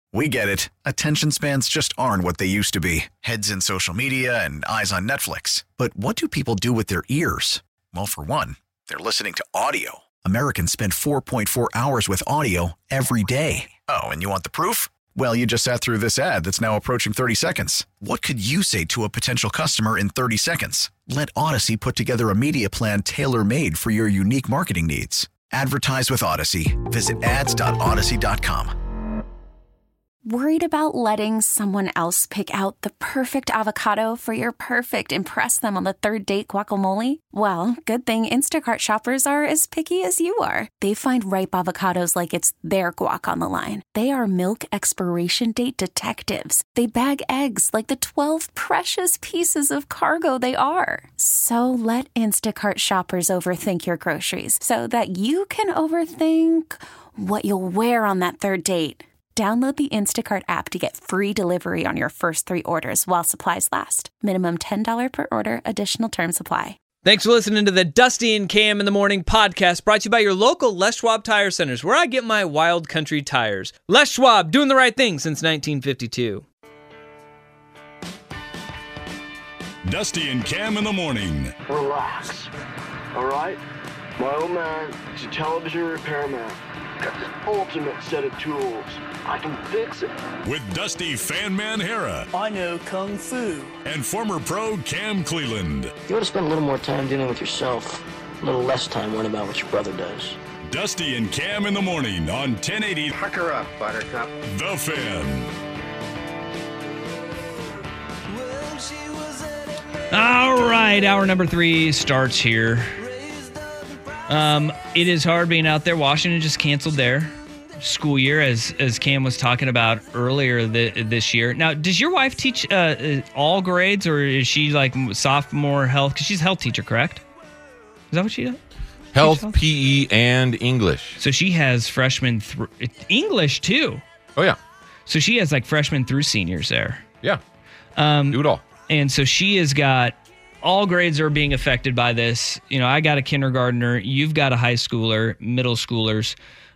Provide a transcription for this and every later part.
We get it. Attention spans just aren't what they used to be. Heads in social media and eyes on Netflix. But what do people do with their ears? Well, for one, they're listening to audio. Americans spend 4.4 hours with audio every day. Oh, and you want the proof? Well, you just sat through this ad that's now approaching 30 seconds. What could you say to a potential customer in 30 seconds? Let Odyssey put together a media plan tailor-made for your unique marketing needs. Advertise with Odyssey. Visit ads.odyssey.com. Worried about letting someone else pick out the perfect avocado for your perfect impress them on the third date guacamole? Well, good thing Instacart shoppers are as picky as you are. They find ripe avocados like it's their guac on the line. They are milk expiration date detectives. They bag eggs like the 12 precious pieces of cargo they are. So let Instacart shoppers overthink your groceries so that you can overthink what you'll wear on that third date. Download the Instacart app to get free delivery on your first 3 orders while supplies last. Minimum $10 per order. Additional terms apply. Thanks for listening to the Dusty and Cam in the Morning podcast, brought to you by your local Les Schwab Tire Centers, where I get my wild country tires. Les Schwab, doing the right thing since 1952. Dusty and Cam in the Morning. Relax. All right? My old man is a television repairman. Got this ultimate set of tools. I can fix it. With Dusty Fan Man Hera. I know Kung Fu. And former pro Cam Cleland. You ought to spend a little more time dealing with yourself. A little less time worrying about what your brother does. Dusty and Cam in the Morning on 1080. Pucker up, Buttercup. The Fan. All right, hour number 3 starts here. It is hard being out there. Washington just canceled their school year, as Cam was talking about earlier this year. Now, does your wife teach all grades, or is she like sophomore health? Because she's a health teacher, correct? Is that what she does? Health, PE, and English. So she has freshmen through English too. Oh, yeah. So she has like freshmen through seniors there. Yeah. Do it all. And so she has got all grades are being affected by this. You know, I got a kindergartner. You've got a high schooler, middle schoolers.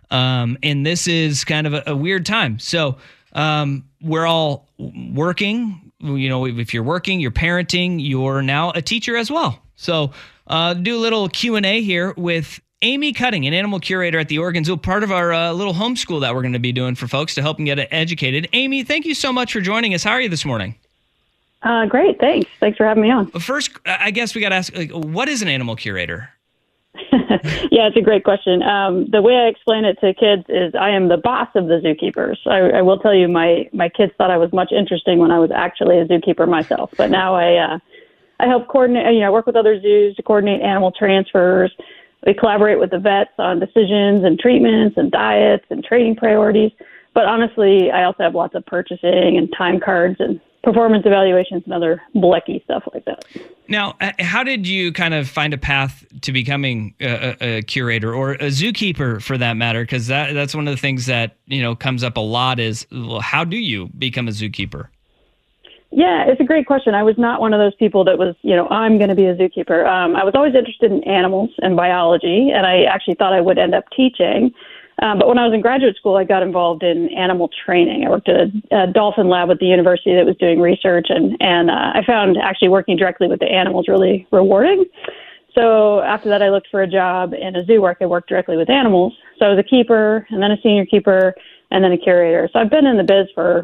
And this is kind of a weird time. So we're all working. You know, if you're working, you're parenting, you're now a teacher as well. So do a little Q&A here with Amy Cutting, an animal curator at the Oregon Zoo, part of our little homeschool that we're going to be doing for folks to help them get educated. Amy, thank you so much for joining us. How are you this morning? Great, thanks. Thanks for having me on. First, I guess we got to ask, what is an animal curator? Yeah, it's a great question. The way I explain it to kids is I am the boss of the zookeepers. I will tell you, my kids thought I was much interesting when I was actually a zookeeper myself. But now I help coordinate. I work with other zoos to coordinate animal transfers. We collaborate with the vets on decisions and treatments and diets and training priorities. But honestly, I also have lots of purchasing and time cards and performance evaluations and other blecky stuff like that. Now, how did you kind of find a path to becoming a curator or a zookeeper for that matter? Because that's one of the things that, comes up a lot is, well, how do you become a zookeeper? Yeah, it's a great question. I was not one of those people that was, I'm going to be a zookeeper. I was always interested in animals and biology, and I actually thought I would end up teaching. But when I was in graduate school, I got involved in animal training. I worked at a dolphin lab at the university that was doing research, and I found actually working directly with the animals really rewarding. So after that, I looked for a job in a zoo where I could work directly with animals. So I was a keeper, and then a senior keeper, and then a curator. So I've been in the biz for,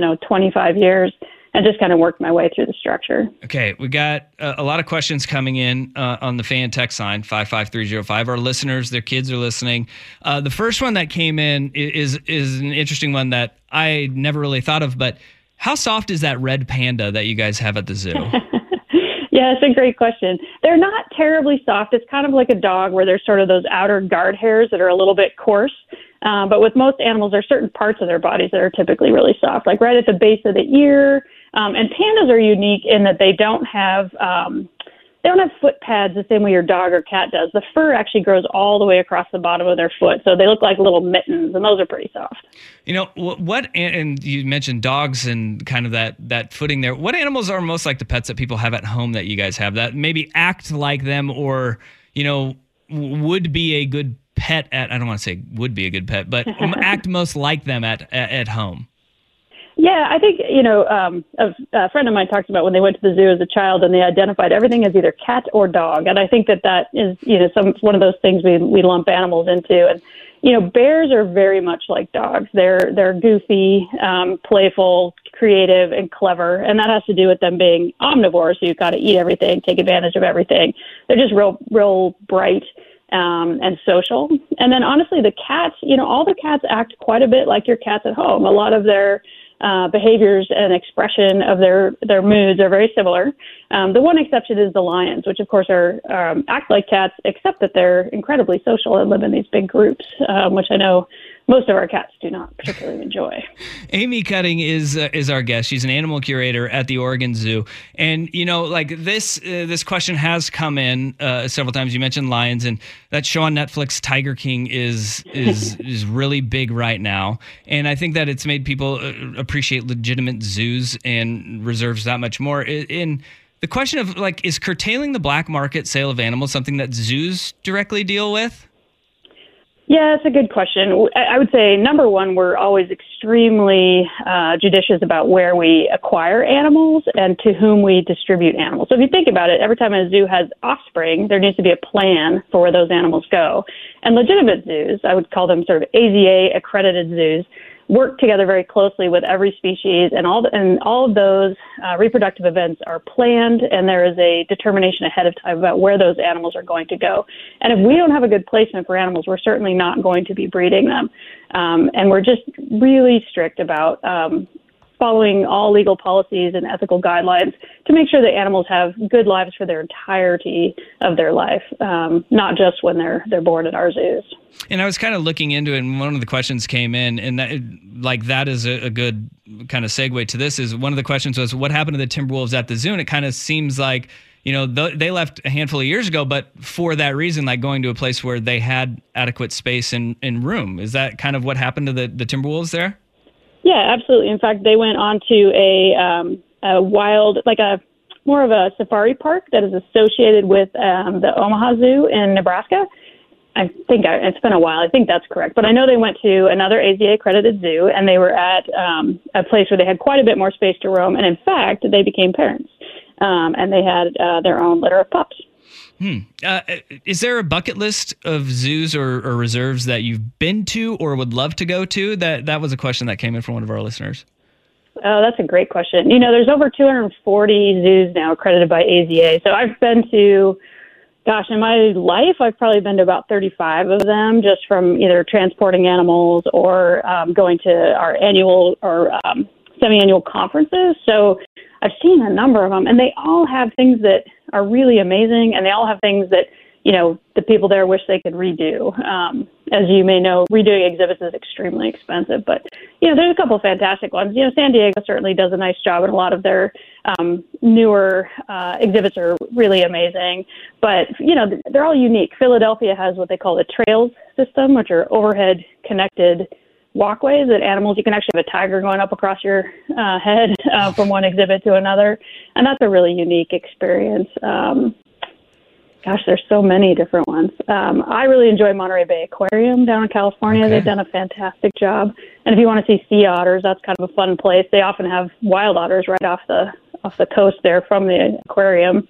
25 years. And just kind of worked my way through the structure. Okay, we got a lot of questions coming in on the fan text line, 55305. Our listeners, their kids are listening. The first one that came in is an interesting one that I never really thought of, but how soft is that red panda that you guys have at the zoo? Yeah, it's a great question. They're not terribly soft. It's kind of like a dog where there's sort of those outer guard hairs that are a little bit coarse. But with most animals, there are certain parts of their bodies that are typically really soft, like right at the base of the ear. And pandas are unique in that they don't have foot pads the same way your dog or cat does. The fur actually grows all the way across the bottom of their foot, so they look like little mittens, and those are pretty soft. And you mentioned dogs and kind of that footing there. What animals are most like the pets that people have at home that you guys have that maybe act like them or, would be a good pet at, I don't want to say would be a good pet, but act most like them at home? Yeah, I think, a friend of mine talks about when they went to the zoo as a child and they identified everything as either cat or dog. And I think that is, one of those things we lump animals into. And, bears are very much like dogs. They're goofy, playful, creative, and clever. And that has to do with them being omnivores. So you've got to eat everything, take advantage of everything. They're just real bright. And social. And then honestly, the cats, all the cats act quite a bit like your cats at home. A lot of their behaviors and expression of their moods are very similar. The one exception is the lions, which of course act like cats, except that they're incredibly social and live in these big groups, which I know most of our cats do not particularly enjoy. Amy Cutting is our guest. She's an animal curator at the Oregon Zoo. And, this question has come in several times. You mentioned lions, and that show on Netflix, Tiger King, is really big right now. And I think that it's made people appreciate legitimate zoos and reserves that much more. In the question of, is curtailing the black market sale of animals something that zoos directly deal with? Yeah, it's a good question. I would say, number one, we're always extremely judicious about where we acquire animals and to whom we distribute animals. So if you think about it, every time a zoo has offspring, there needs to be a plan for where those animals go. And legitimate zoos, I would call them sort of AZA-accredited zoos, work together very closely with every species, and all of those reproductive events are planned, and there is a determination ahead of time about where those animals are going to go. And if we don't have a good placement for animals, we're certainly not going to be breeding them. And we're just really strict about following all legal policies and ethical guidelines to make sure that animals have good lives for their entirety of their life, not just when they're born in our zoos. And I was kind of looking into it, and one of the questions came in, and that is a good kind of segue to this. Is one of the questions was, what happened to the Timberwolves at the zoo? And it kind of seems like, they left a handful of years ago, but for that reason, like going to a place where they had adequate space and room. Is that kind of what happened to the Timberwolves there? Yeah, absolutely. In fact, they went on to a wild, more of a safari park that is associated with the Omaha Zoo in Nebraska. I think it's been a while. I think that's correct. But I know they went to another AZA-accredited zoo, and they were at a place where they had quite a bit more space to roam. And in fact, they became parents, and they had their own litter of pups. Is there a bucket list of zoos or reserves that you've been to or would love to go to? That was a question that came in from one of our listeners. Oh, that's a great question. There's over 240 zoos now accredited by AZA. So I've been to, in my life, I've probably been to about 35 of them, just from either transporting animals or going to our annual or semi-annual conferences. So I've seen a number of them, and they all have things that are really amazing, and they all have things that, the people there wish they could redo. As you may know, redoing exhibits is extremely expensive, but, there's a couple of fantastic ones. San Diego certainly does a nice job, and a lot of their newer exhibits are really amazing, but, they're all unique. Philadelphia has what they call the trails system, which are overhead connected walkways that animals, you can actually have a tiger going up across your head from one exhibit to another. And that's a really unique experience. There's so many different ones. I really enjoy Monterey Bay Aquarium down in California. Okay. They've done a fantastic job. And if you want to see sea otters, that's kind of a fun place. They often have wild otters right off the coast there from the aquarium.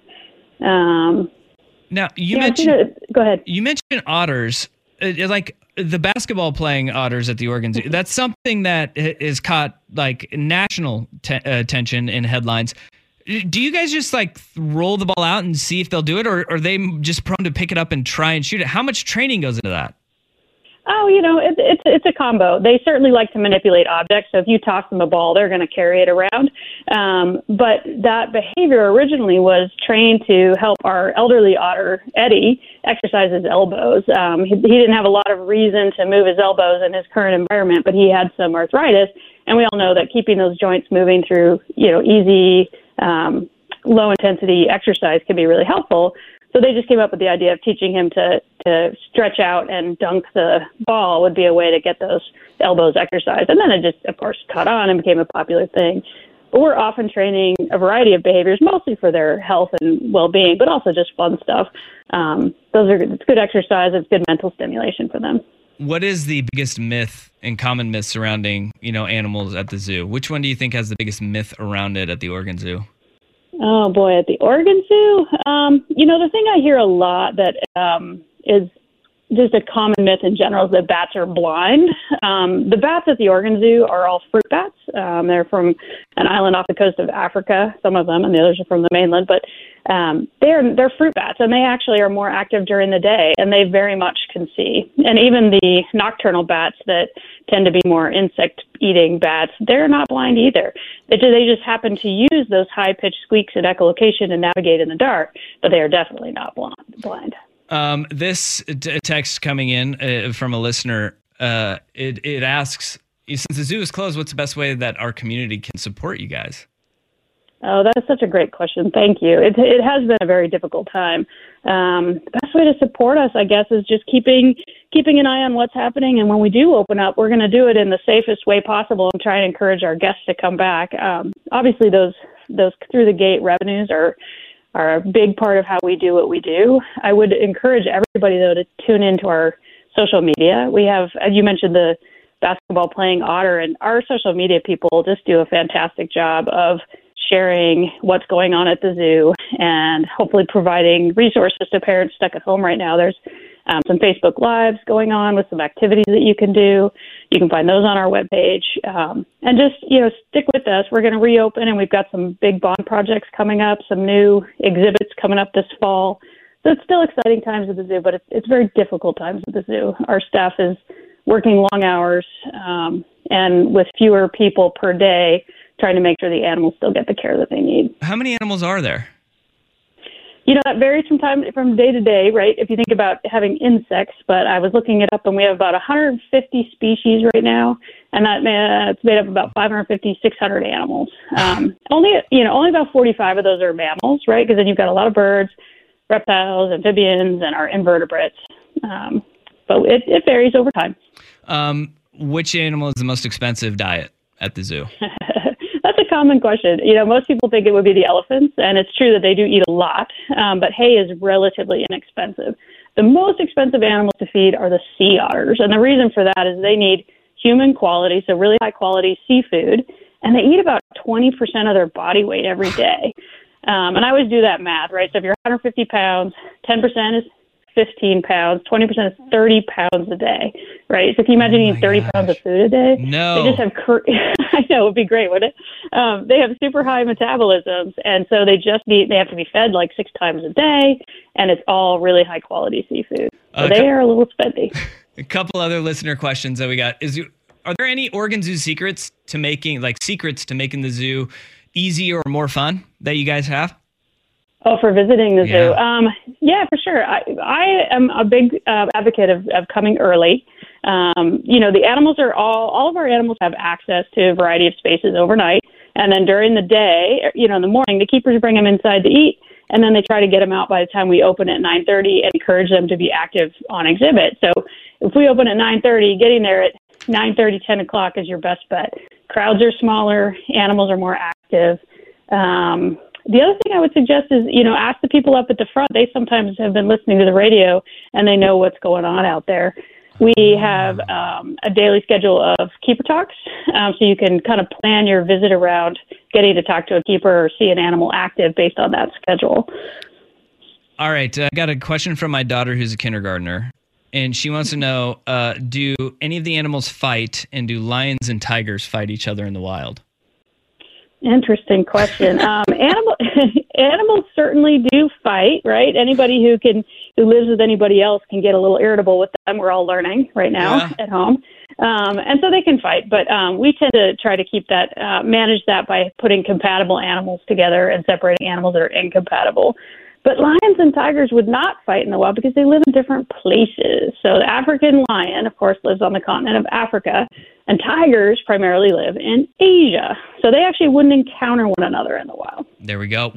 Now, you mentioned... Go ahead. You mentioned otters. The basketball playing otters at the Oregon Zoo, that's something that has caught national attention in headlines. Do you guys just roll the ball out and see if they'll do it, or are they just prone to pick it up and try and shoot it? How much training goes into that? Oh, it's a combo. They certainly like to manipulate objects. So if you toss them a ball, they're going to carry it around. But that behavior originally was trained to help our elderly otter, Eddie, exercise his elbows. He didn't have a lot of reason to move his elbows in his current environment, but he had some arthritis. And we all know that keeping those joints moving through, easy, low-intensity exercise can be really helpful. So they just came up with the idea of teaching him to stretch out and dunk the ball would be a way to get those elbows exercised. And then it just, of course, caught on and became a popular thing. But we're often training a variety of behaviors, mostly for their health and well-being, but also just fun stuff. It's good exercise. It's good mental stimulation for them. What is the biggest myth and common myth surrounding, animals at the zoo? Which one do you think has the biggest myth around it at the Oregon Zoo? Oh, boy, at the Oregon Zoo? The thing I hear a lot that is just a common myth in general is that bats are blind. The bats at the Oregon Zoo are all fruit bats. They're from an island off the coast of Africa, some of them, and the others are from the mainland. But they're fruit bats, and they actually are more active during the day, and they very much can see. And even the nocturnal bats that tend to be more insect-eating bats, they're not blind either. They just happen to use those high-pitched squeaks and echolocation to navigate in the dark, but they are definitely not blind. This text coming in from a listener, it asks, since the zoo is closed, what's the best way that our community can support you guys? Oh, that is such a great question. Thank you. It has been a very difficult time. The best way to support us, I guess, is just keeping an eye on what's happening. And when we do open up, we're going to do it in the safest way possible and try and encourage our guests to come back. Obviously, those through the gate revenues are a big part of how we do what we do. I would encourage everybody, though, to tune into our social media. We have, as you mentioned, the basketball playing otter, and our social media people just do a fantastic job of sharing what's going on at the zoo and hopefully providing resources to parents stuck at home right now. There's some Facebook Lives going on with some activities that you can do. You can find those on our webpage. And just, stick with us. We're going to reopen, and we've got some big bond projects coming up, some new exhibits coming up this fall. So it's still exciting times at the zoo, but it's very difficult times at the zoo. Our staff is working long hours and with fewer people per day, trying to make sure the animals still get the care that they need. How many animals are there? That varies from day to day, right? If you think about having insects, but I was looking it up, and we have about 150 species right now, and it's made up of about 550, 600 animals. Only about 45 of those are mammals, right? Because then you've got a lot of birds, reptiles, amphibians, and our invertebrates. But it varies over time. Which animal is the most expensive diet at the zoo? That's a common question. Most people think it would be the elephants, and it's true that they do eat a lot, but hay is relatively inexpensive. The most expensive animals to feed are the sea otters, and the reason for that is they need human quality, so really high quality seafood, and they eat about 20% of their body weight every day. And I always do that math, right? So if you're 150 pounds, 10% is 15 pounds, 20% is 30 pounds a day, right? So can you imagine eating 30 pounds of food a day? No. They just have, I know, it would be great, wouldn't it? They have super high metabolisms, and so they have to be fed like 6 times a day, and it's all really high quality seafood. So they are a little spendy. A couple other listener questions that we got are there any Oregon Zoo secrets to making the zoo easier or more fun that you guys have? Oh, for visiting the zoo? Yeah, for sure. I am a big advocate of coming early. The animals all of our animals have access to a variety of spaces overnight. And then during the day, in the morning, the keepers bring them inside to eat. And then they try to get them out by the time we open at 9:30 and encourage them to be active on exhibit. So if we open at 9:30, getting there at 9:30, 10 o'clock is your best bet. Crowds are smaller. Animals are more active. The other thing I would suggest is, ask the people up at the front. They sometimes have been listening to the radio, and they know what's going on out there. We have a daily schedule of keeper talks, so you can kind of plan your visit around getting to talk to a keeper or see an animal active based on that schedule. All right. I got a question from my daughter who's a kindergartner, and she wants to know, do any of the animals fight, and do lions and tigers fight each other in the wild? Interesting question. Animals certainly do fight, right? Anybody who lives with anybody else can get a little irritable with them. We're all learning right now at home. And so they can fight, but we tend to try to keep that, manage that by putting compatible animals together and separating animals that are incompatible. But lions and tigers would not fight in the wild because they live in different places. So the African lion, of course, lives on the continent of Africa, and tigers primarily live in Asia. So they actually wouldn't encounter one another in the wild. There we go.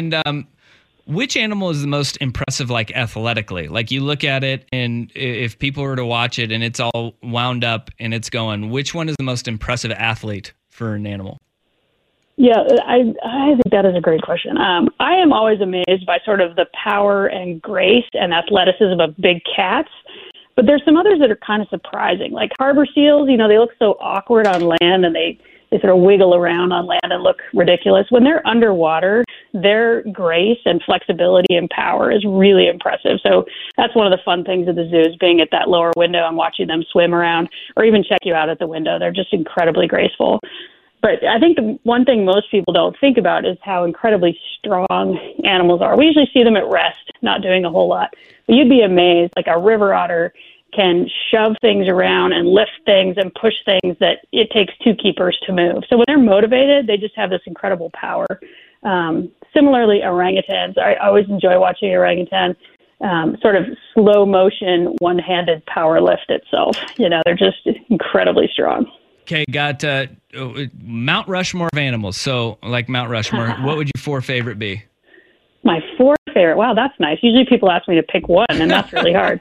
Which animal is the most impressive, athletically? You look at it, and if people were to watch it and it's all wound up and it's going, which one is the most impressive athlete for an animal? Yeah, I think that is a great question. I am always amazed by sort of the power and grace and athleticism of big cats. But there's some others that are kind of surprising, like harbor seals. You know, they look so awkward on land, and they sort of wiggle around on land and look ridiculous. When they're underwater, their grace and flexibility and power is really impressive. So that's one of the fun things of the zoo is being at that lower window and watching them swim around or even check you out at the window. They're just incredibly graceful. But I think the one thing most people don't think about is how incredibly strong animals are. We usually see them at rest, not doing a whole lot. But you'd be amazed, like a river otter can shove things around and lift things and push things that it takes two keepers to move. So when they're motivated, they just have this incredible power. Similarly, orangutans. I always enjoy watching orangutan sort of slow motion, one-handed power lift itself. You know, they're just incredibly strong. Okay, got Mount Rushmore of animals. So like Mount Rushmore, what would your 4 favorite be? My 4 favorite? Wow, that's nice. Usually people ask me to pick one, and that's really hard.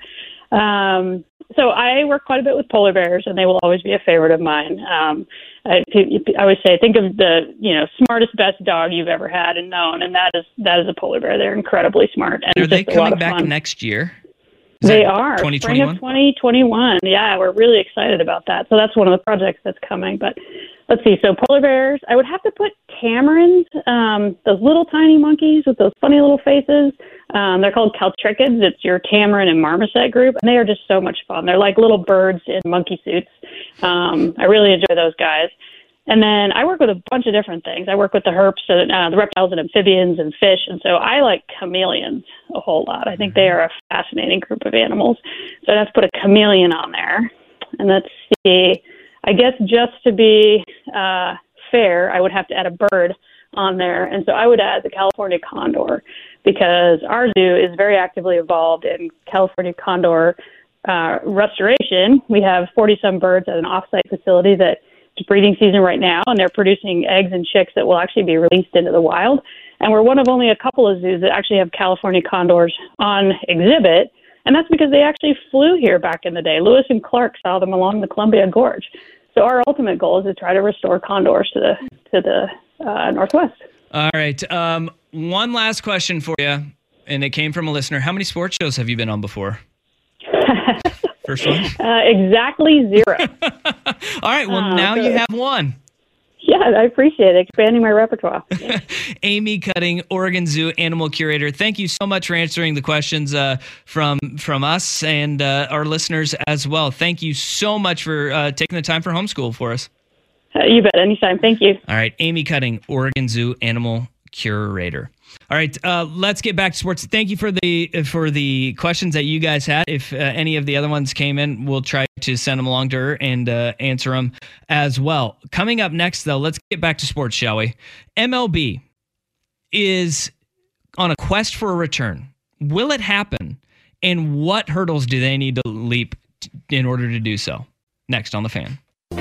So I work quite a bit with polar bears, and they will always be a favorite of mine. I always say, think of the smartest, best dog you've ever had and known, and that is a polar bear. They're incredibly smart. And are they coming back next year? They are. 2021? Spring of 2021. Yeah, we're really excited about that. So that's one of the projects that's coming. But let's see. So polar bears, I would have to put tamarins, those little tiny monkeys with those funny little faces. They're called caltrichids. It's your tamarin and marmoset group, and they are just so much fun. They're like little birds in monkey suits. I really enjoy those guys. And then I work with a bunch of different things. I work with the herps, the reptiles and amphibians and fish. And so I like chameleons a whole lot. I think they are a fascinating group of animals. So I'd have to put a chameleon on there. And let's see, I guess just to be fair, I would have to add a bird on there. And so I would add the California condor, because our zoo is very actively involved in California condor restoration. We have 40-some birds at an off-site facility that it's breeding season right now, and they're producing eggs and chicks that will actually be released into the wild. And we're one of only a couple of zoos that actually have California condors on exhibit, and that's because they actually flew here back in the day. Lewis and Clark saw them along the Columbia Gorge. So our ultimate goal is to try to restore condors to the Northwest. All right. One last question for you, and it came from a listener. How many sports shows have you been on before? First one? Exactly 0. All right. Well, now you have one. Yeah, I appreciate it. Expanding my repertoire. Yeah. Amy Cutting, Oregon Zoo Animal Curator. Thank you so much for answering the questions from us and our listeners as well. Thank you so much for taking the time for homeschool for us. You bet. Anytime. Thank you. All right. Amy Cutting, Oregon Zoo Animal Curator. All right, let's get back to sports. Thank you for the questions that you guys had. If any of the other ones came in, we'll try to send them along to her and answer them as well. Coming up next, though, let's get back to sports, shall we? MLB is on a quest for a return. Will it happen? And what hurdles do they need to leap in order to do so? Next on The Fan.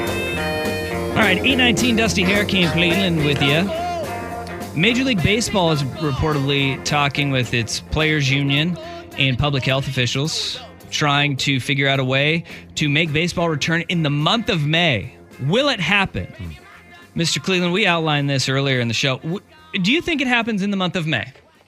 All right, 819 Dusty Hurricane Cleveland with you. Major League Baseball is reportedly talking with its players' union and public health officials, trying to figure out a way to make baseball return in the month of May. Will it happen? Mr. Cleveland, we outlined this earlier in the show. Do you think it happens in the month of May?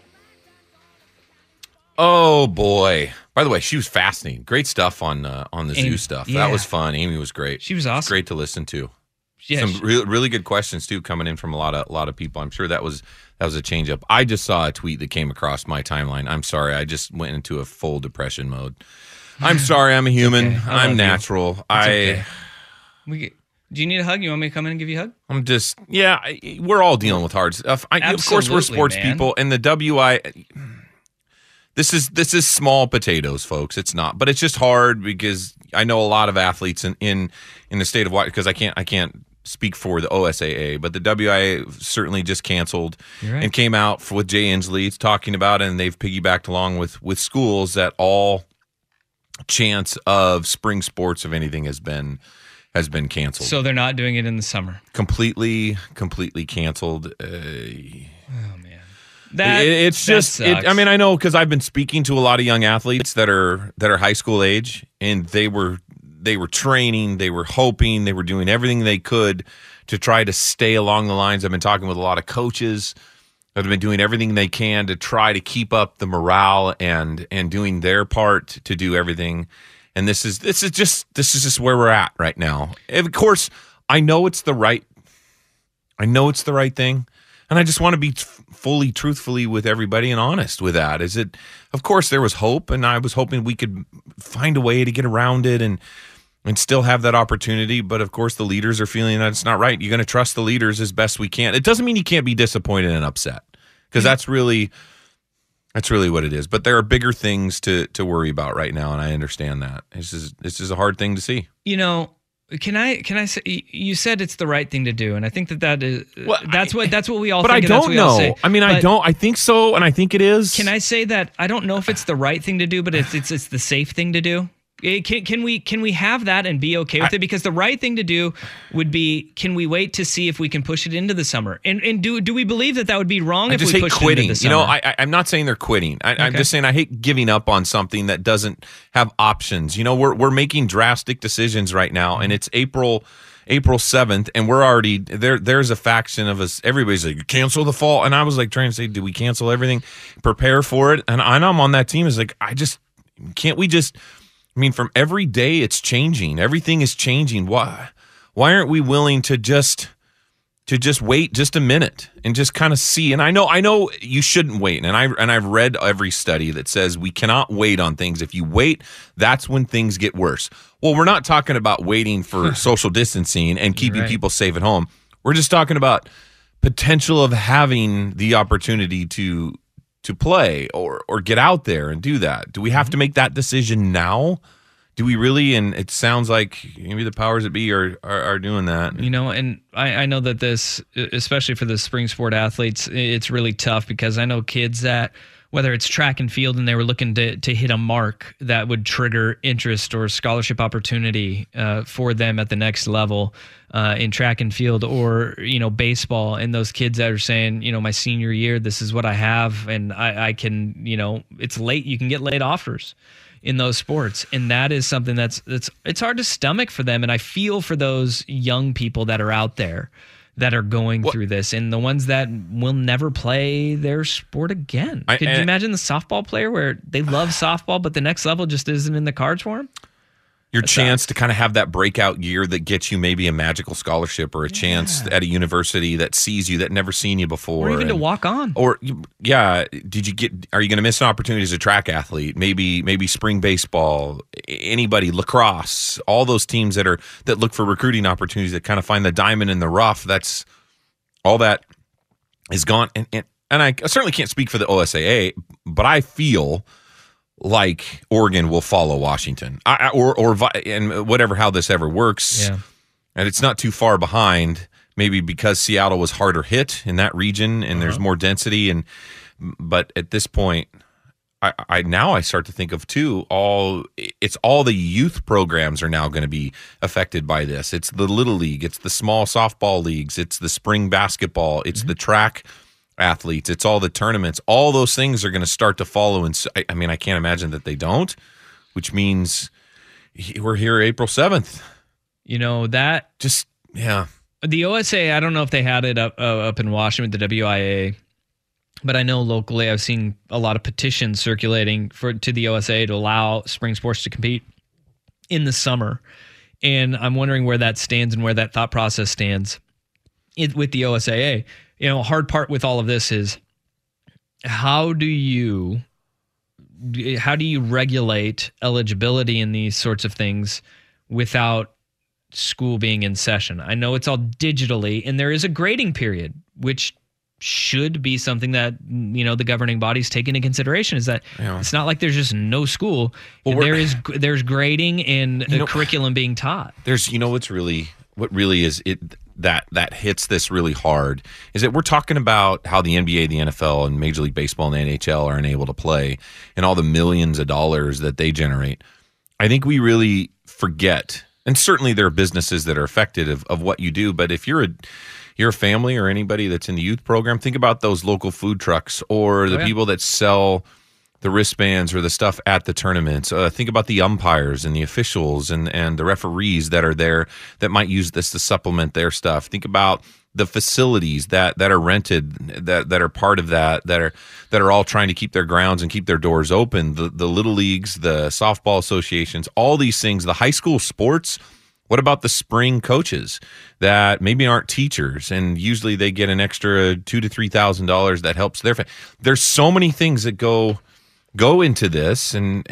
Oh, boy. By the way, she was fascinating. Great stuff on the zoo stuff. Yeah. That was fun. Amy was great. She was awesome. It was great to listen to. Yeah, some really good questions too coming in from a lot of people. I'm sure that was a change up. I just saw a tweet that came across my timeline. I'm sorry, I just went into a full depression mode. I'm sorry, I'm a human. Okay. I'm natural. Okay. Do you need a hug? You want me to come in and give you a hug? I'm just we're all dealing with hard stuff. Of course, we're sports people, and the This is small potatoes, folks. It's not, but it's just hard because I know a lot of athletes in the state of Washington, because I can't speak for the OSAA, but the WIA certainly just canceled and came out with Jay Inslee talking about it, and they've piggybacked along with schools that all chance of spring sports of anything has been canceled. So they're not doing it in the summer. Completely canceled. Oh man. It's just I mean, I know because I've been speaking to a lot of young athletes that are high school age, and they were training, they were hoping, they were doing everything they could to try to stay along the lines. I've been talking with a lot of coaches that have been doing everything they can to try to keep up the morale and doing their part to do everything. And this is just where we're at right now. Of course, I know it's the right thing, and I just want to be fully truthfully with everybody and honest with that. Of course there was hope, and I was hoping we could find a way to get around it and still have that opportunity, but of course the leaders are feeling that it's not right. You're going to trust the leaders as best we can. It doesn't mean you can't be disappointed and upset, because that's really what it is. But there are bigger things to worry about right now, and I understand that. This is a hard thing to see. Can I say, you said it's the right thing to do, and I think that is that's what we all think. But I don't know. I mean, but I think so, and I think it is. Can I say that I don't know if it's the right thing to do, but it's the safe thing to do? Can we have that and be okay with it? Because the right thing to do would be, can we wait to see if we can push it into the summer? And do we believe that would be wrong if we push it into the summer? I'm not saying they're quitting. I'm just saying I hate giving up on something that doesn't have options. We're making drastic decisions right now, and it's April 7th, and we're already there. There's a faction of us. Everybody's like, cancel the fall, and I was like trying to say, do we cancel everything, prepare for it? And I'm on that team. Is like, can't we just? I mean, from every day it's changing. Everything is changing. Why aren't we willing to just wait just a minute and just kind of see? And I know you shouldn't wait. And I've read every study that says we cannot wait on things. If you wait, that's when things get worse. Well, we're not talking about waiting for social distancing and keeping people safe at home. We're just talking about potential of having the opportunity to play or get out there and do that. Do we have to make that decision now? Do we really? And it sounds like maybe the powers that be are doing that. And I know that this, especially for the spring sport athletes, it's really tough, because I know kids that, whether it's track and field and they were looking to hit a mark that would trigger interest or scholarship opportunity for them at the next level in track and field, or, baseball, and those kids that are saying, my senior year, this is what I have, and I can, it's late. You can get late offers in those sports. And that is something it's hard to stomach for them. And I feel for those young people that are out there that are going through this, and the ones that will never play their sport again. Could you imagine the softball player where they love softball, but the next level just isn't in the cards for them? Your chance to kind of have that breakout year that gets you maybe a magical scholarship, or a chance at a university that sees you, that never seen you before. Or even to walk on. Or, are you going to miss an opportunity as a track athlete? Maybe spring baseball, anybody, lacrosse, all those teams that look for recruiting opportunities, that kind of find the diamond in the rough. That's all that is gone. And I certainly can't speak for the OSAA, but I feel like Oregon will follow Washington, and whatever, how this ever works. Yeah. And it's not too far behind, maybe because Seattle was harder hit in that region, and there's more density. But at this point, I start to think of too, all the youth programs are now going to be affected by this. It's the little league, it's the small softball leagues, it's the spring basketball, it's the track athletes, it's all the tournaments. All those things are going to start to follow, and I mean, I can't imagine that they don't, which means we're here April 7th. That just the OSA, I don't know if they had it up in Washington with the WIA, but I know locally I've seen a lot of petitions circulating to the OSA to allow spring sports to compete in the summer, and I'm wondering where that stands and where that thought process stands with the OSAA. A hard part with all of this is how do you regulate eligibility in these sorts of things without school being in session? I know it's all digitally, and there is a grading period, which should be something that the governing bodies take into consideration. Is that it's not like there's just no school. Well, there's grading and curriculum being taught. There's what really is it. That hits this really hard is that we're talking about how the NBA, the NFL, and Major League Baseball and the NHL are unable to play, and all the millions of dollars that they generate. I think we really forget, and certainly there are businesses that are affected of what you do, but if you're a family or anybody that's in the youth program, think about those local food trucks or the people that sell the wristbands or the stuff at the tournaments. Think about the umpires and the officials and the referees that are there that might use this to supplement their stuff. Think about the facilities that are rented, that are part of that are all trying to keep their grounds and keep their doors open. The little leagues, the softball associations, all these things, the high school sports. What about the spring coaches that maybe aren't teachers, and usually they get an extra $2,000 to $3,000 that helps their family? There's so many things that go into this, and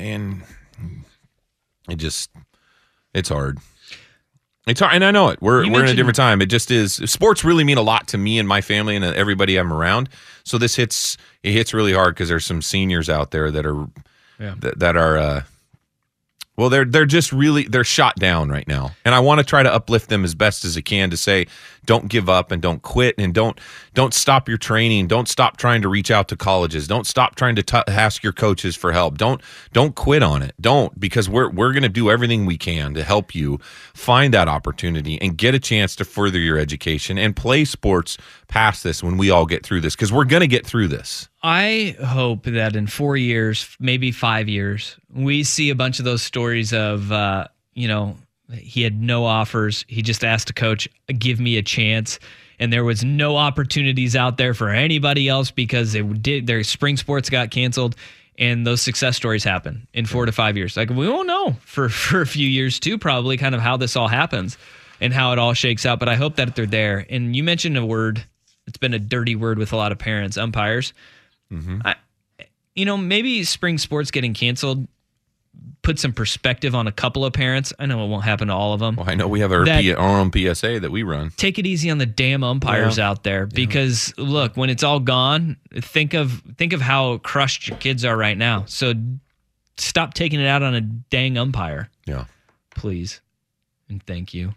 it's hard. It's hard, and I know it. We're in a different time. It just is. Sports really mean a lot to me and my family and everybody I'm around. So this hits really hard because there's some seniors out there that are well, they're just really, they're shot down right now. And I want to try to uplift them as best as I can to say, don't give up and don't quit, and don't stop your training. Don't stop trying to reach out to colleges. Don't stop trying to ask your coaches for help. Don't quit on it. Don't, because we're going to do everything we can to help you find that opportunity and get a chance to further your education and play sports past this when we all get through this, because we're going to get through this. I hope that in 4 years, maybe 5 years, we see a bunch of those stories of, he had no offers. He just asked a coach, give me a chance. And there was no opportunities out there for anybody else because their spring sports got canceled. And those success stories happen in 4 to 5 years. Like, we won't know for a few years too, probably, kind of how this all happens and how it all shakes out. But I hope that they're there. And you mentioned a word. It's been a dirty word with a lot of parents, umpires. Mm-hmm. Maybe spring sports getting canceled put some perspective on a couple of parents. I know it won't happen to all of them. Well, I know we have our own PSA that we run. Take it easy on the damn umpires out there, because look, when it's all gone, think of how crushed your kids are right now. So stop taking it out on a dang umpire. Yeah. Please. And thank you.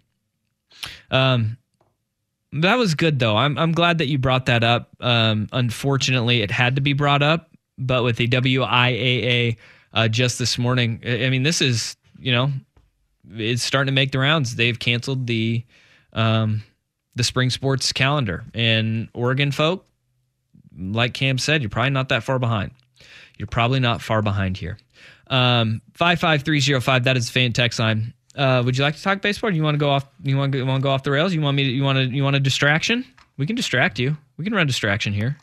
That was good though. I'm glad that you brought that up. Unfortunately, it had to be brought up, but with the WIAA just this morning, I mean, this is, it's starting to make the rounds. They've canceled the spring sports calendar, and Oregon folk, like Cam said, you're probably not that far behind. You're probably not far behind here. 55305, that is the fan text line. Would you like to talk baseball? Or do you want to go off? You want to go off the rails? You want a distraction? We can distract you. We can run distraction here.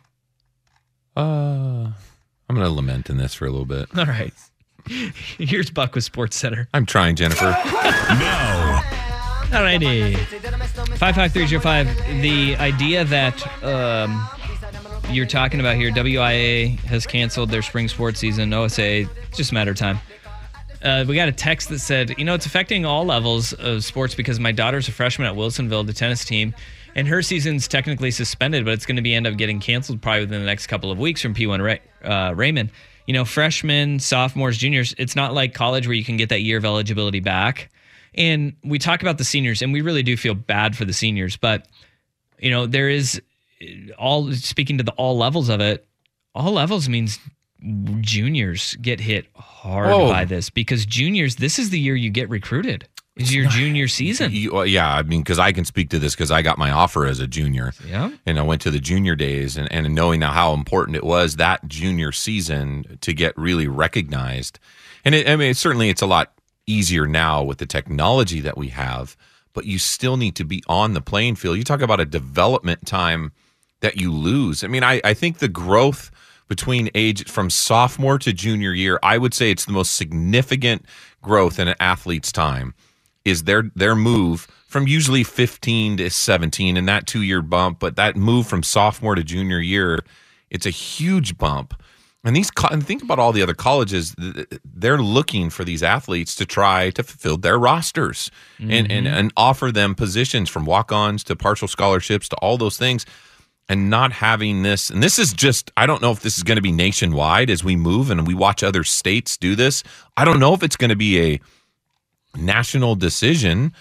I'm going to lament in this for a little bit. All right. Here's Buck with Sports Center. I'm trying, Jennifer. No. All righty. 55305. The idea that you're talking about here, WIA has canceled their spring sports season. OSA, it's just a matter of time. We got a text that said, it's affecting all levels of sports because my daughter's a freshman at Wilsonville, the tennis team, and her season's technically suspended, but it's going to end up getting canceled probably within the next couple of weeks from P1 Raymond. Freshmen, sophomores, juniors, it's not like college where you can get that year of eligibility back. And we talk about the seniors, and we really do feel bad for the seniors, but, there is speaking to all levels of it, all levels means juniors get hit hard by this, because juniors, this is the year you get recruited. Is your junior season. Yeah, I mean, because I can speak to this because I got my offer as a junior. Yeah. And I went to the junior days, and knowing now how important it was that junior season to get really recognized. And certainly it's a lot easier now with the technology that we have, but you still need to be on the playing field. You talk about a development time that you lose. I mean, I think the growth between age from sophomore to junior year, I would say it's the most significant growth in an athlete's time is their move from usually 15 to 17 and that 2-year bump, but that move from sophomore to junior year, it's a huge bump. And think about all the other colleges, they're looking for these athletes to try to fulfill their rosters and offer them positions from walk-ons to partial scholarships to all those things. And not having this, and this is just, I don't know if this is going to be nationwide as we move and we watch other states do this. I don't know if it's going to be a national decision.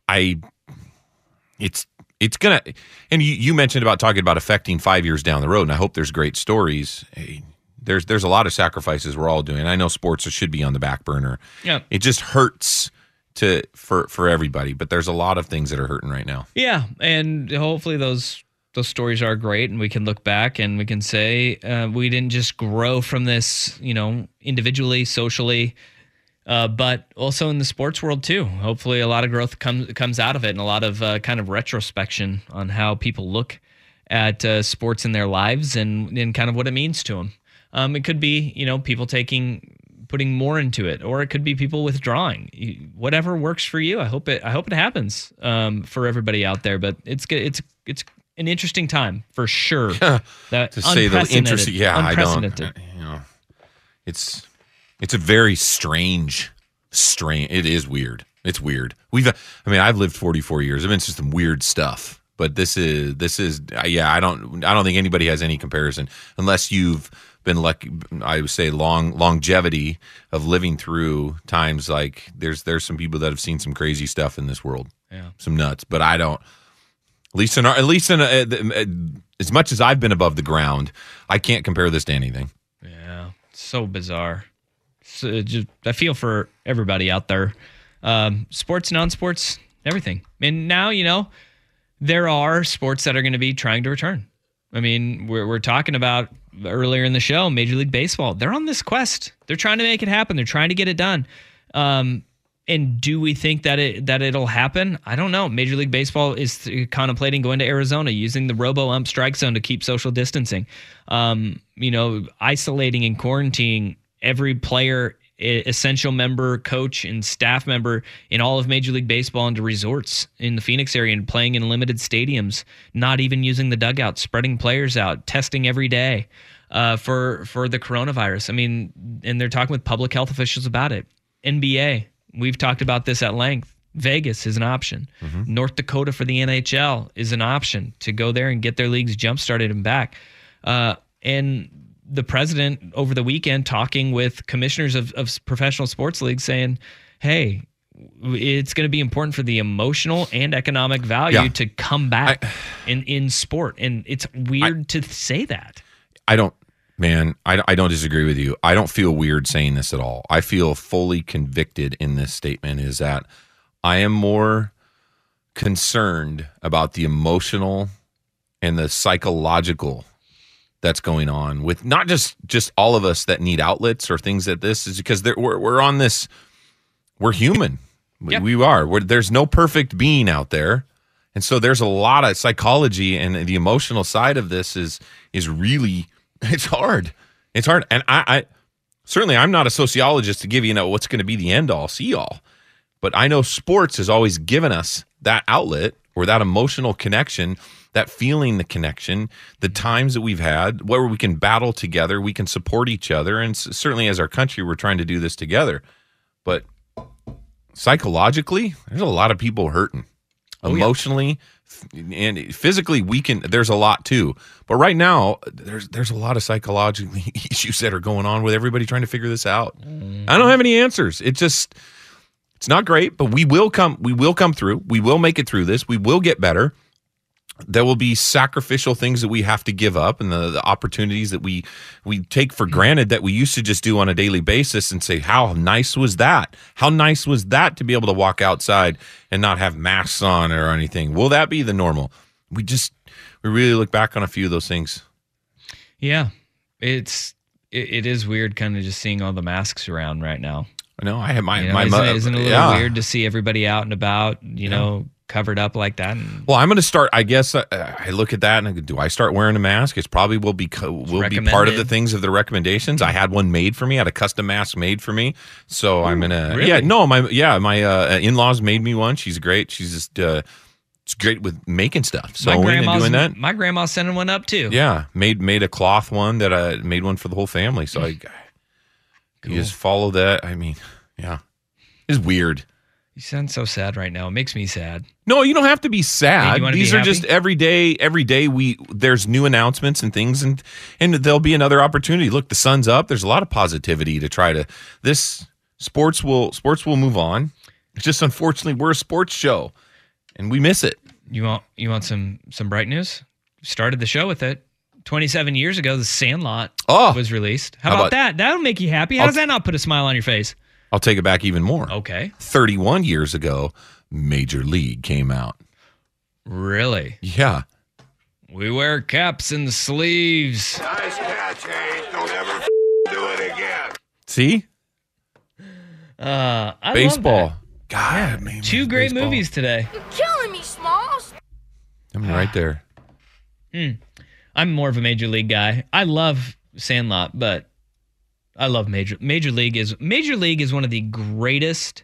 It's going to, and you mentioned about talking about affecting 5 years down the road, and I hope there's great stories. Hey, there's a lot of sacrifices we're all doing. I know sports should be on the back burner. Yeah. It just hurts for everybody, but there's a lot of things that are hurting right now. Yeah, and hopefully those stories are great, and we can look back and we can say we didn't just grow from this, individually, socially, but also in the sports world too. Hopefully a lot of growth comes out of it, and a lot of kind of retrospection on how people look at sports in their lives and kind of what it means to them. It could be, people putting more into it, or it could be people withdrawing. Whatever works for you. I hope it happens for everybody out there. But it's an interesting time for sure. That to say the interesting, unprecedented. It's a very strange. It is weird. It's weird. I've lived 44 years. I've been through some weird stuff, but this is. I don't think anybody has any comparison unless you've been lucky. I would say longevity of living through times like there's some people that have seen some crazy stuff in this world. Yeah, some nuts. But I don't. At least as much as I've been above the ground, I can't compare this to anything. Yeah, so bizarre. I feel for everybody out there, sports, non-sports, everything. And now, there are sports that are going to be trying to return. I mean, we're talking about earlier in the show, Major League Baseball. They're on this quest. They're trying to make it happen. They're trying to get it done. And do we think that it'll happen? I don't know. Major League Baseball is contemplating going to Arizona, using the robo-ump strike zone to keep social distancing. Isolating and quarantining every player, essential member, coach, and staff member in all of Major League Baseball into resorts in the Phoenix area and playing in limited stadiums, not even using the dugout, spreading players out, testing every day for the coronavirus. I mean, and they're talking with public health officials about it. NBA, we've talked about this at length. Vegas is an option. Mm-hmm. North Dakota for the NHL is an option to go there and get their leagues jump-started and back. And the president over the weekend talking with commissioners of professional sports leagues saying, hey, it's going to be important for the emotional and economic value to come back in sport. And it's weird to say that. I don't disagree with you. I don't feel weird saying this at all. I feel fully convicted in this statement is that I am more concerned about the emotional and the psychological that's going on with not just all of us that need outlets or things that this is because we're on this. We're human. Yep. We are. There's no perfect being out there, and so there's a lot of psychology and the emotional side of this is really it's hard. It's hard, and I certainly I'm not a sociologist to give you what's going to be the end all see all, but I know sports has always given us that outlet or that emotional connection. That feeling the connection, the times that we've had where we can battle together, we can support each other. And certainly as our country, we're trying to do this together. But psychologically, there's a lot of people hurting. Emotionally and physically, there's a lot too. But right now, there's a lot of psychological issues that are going on with everybody trying to figure this out. I don't have any answers. It's not great, but we will come through. We will make it through this. We will get better. There will be sacrificial things that we have to give up and the opportunities that we take for granted that we used to just do on a daily basis and say, how nice was that? How nice was that to be able to walk outside and not have masks on or anything? Will that be the normal? We really look back on a few of those things. Yeah, it is weird kind of just seeing all the masks around right now. I know. I have my isn't it a little weird to see everybody out and about, covered up like that? Well, I'm going to start. I guess I look at that and I go, do I start wearing a mask? It's probably will be part of the things of the recommendations. I had one made for me. I had a custom mask made for me, so I'm gonna. Really? My in-laws made me one. She's great. She's just it's great with making stuff. So we're doing that. My grandma's sending one up too. Yeah, made a cloth one that I made one for the whole family. So you just follow that. I mean, yeah, it's weird. You sound so sad right now. It makes me sad. No, you don't have to be sad. These are happy? Just every day there's new announcements and things and there'll be another opportunity. Look, the sun's up. There's a lot of positivity to try to sports will move on. It's just unfortunately we're a sports show and we miss it. You want some bright news? Started the show with it. 27 years ago, The Sandlot was released. How about that? That'll make you happy. How does that not put a smile on your face? I'll take it back even more. Okay. 31 years ago, Major League came out. Really? Yeah. We wear caps in the sleeves. Nice catch, Hayes. Don't ever do it again. See? Baseball. God, man. Two great movies today. You're killing me, Smalls. I'm right there. I'm more of a Major League guy. I love Sandlot, but I love Major League is one of the greatest